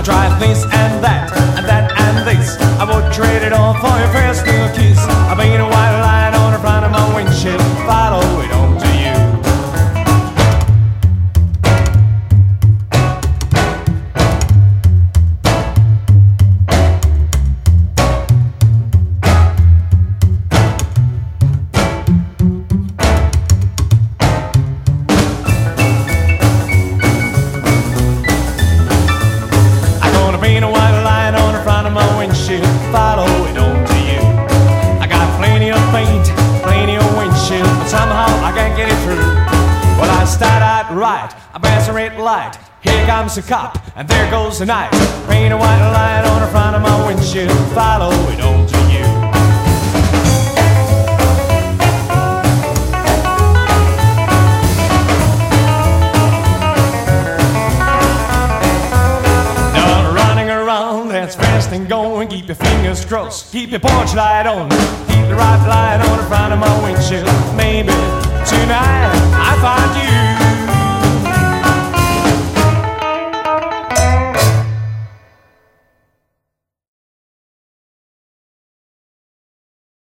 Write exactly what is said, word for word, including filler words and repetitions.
tried this and that, and that and this. I would trade it all for your first little kiss. I've been a white line on the front of my windshield. Follow it on to you. Follow it on to you. I got plenty of paint, plenty of windshield, but somehow I can't get it through. Well, I start out right, I pass a red light. Here comes the cop, and there goes the night. Paint a white line on the front of my windshield. Follow it on to you. That's fast and going, keep your fingers crossed, keep your porch light on, keep the right light on the front of my windshield. Maybe tonight I